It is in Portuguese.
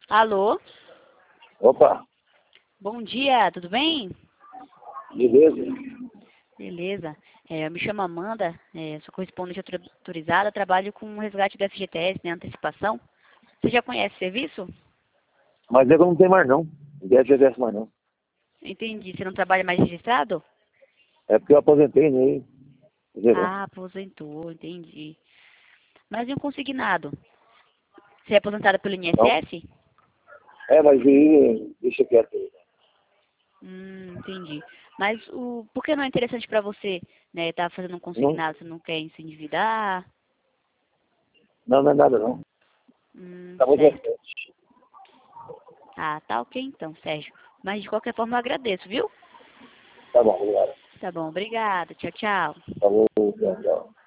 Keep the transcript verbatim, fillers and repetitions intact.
Alô? Opa, Bom dia, tudo bem? beleza? Beleza. É, eu me chamo Amanda, é, sou correspondente autor- autorizada, trabalho com o resgate do F G T S, né, antecipação. Você já conhece o serviço? Mas é que eu não tenho mais não. Não deve ter mais não. Entendi. Você não trabalha mais registrado? É porque eu aposentei, né? Zerou. Ah, aposentou, entendi. Mas e um consignado? Você é aposentada pelo Então, I N S S? é, mas aí, deixa quieto aí. Hum, entendi. Mas o, por que não é interessante para você, né, estar fazendo um Não, consignado? Você não quer se endividar? não, não é nada não. Hum, Tá muito certo. recente. Ah, tá ok então, Sérgio. Mas de qualquer forma eu agradeço, viu? Tá bom, obrigado. Tá bom, obrigada. Tchau, tchau. Falou, tchau, tchau.